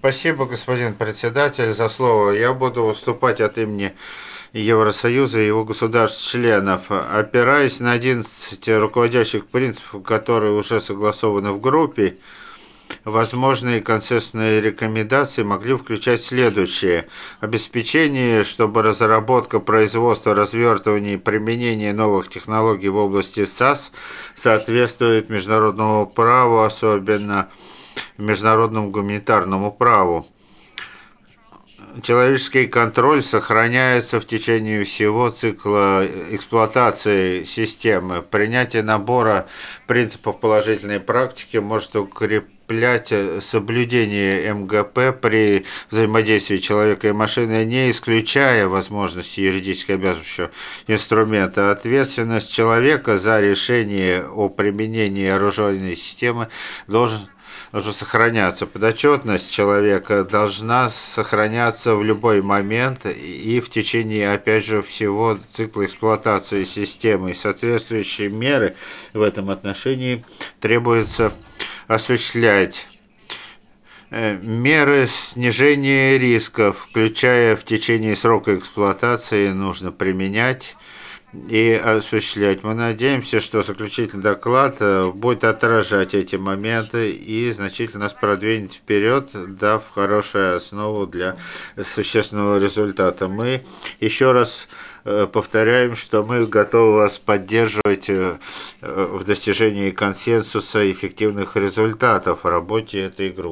Спасибо, господин председатель, за слово. Я буду выступать от имени Евросоюза и его государств-членов, опираясь на 11 руководящих принципов, которые уже согласованы в группе. Возможные консенсусные рекомендации могли включать следующее. Обеспечение, чтобы разработка, производство, развертывание и применение новых технологий в области САС соответствует международному праву, особенно международному гуманитарному праву. Человеческий контроль сохраняется в течение всего цикла эксплуатации системы. Принятие набора принципов положительной практики может укреплять соблюдение МГП при взаимодействии человека и машины, не исключая возможности юридически обязывающего инструмента. Ответственность человека за решение о применении оружейной системы должен сохраняться. Подотчетность человека должна сохраняться в любой момент и в течение, опять же, всего цикла эксплуатации системы. Соответствующие меры в этом отношении требуется осуществлять. Меры снижения рисков, включая в течение срока эксплуатации, нужно применять и осуществлять. Мы надеемся, что заключительный доклад будет отражать эти моменты и значительно нас продвинет вперед, дав хорошую основу для существенного результата. Мы еще раз повторяем, что мы готовы вас поддерживать в достижении консенсуса и эффективных результатов в работе этой группы.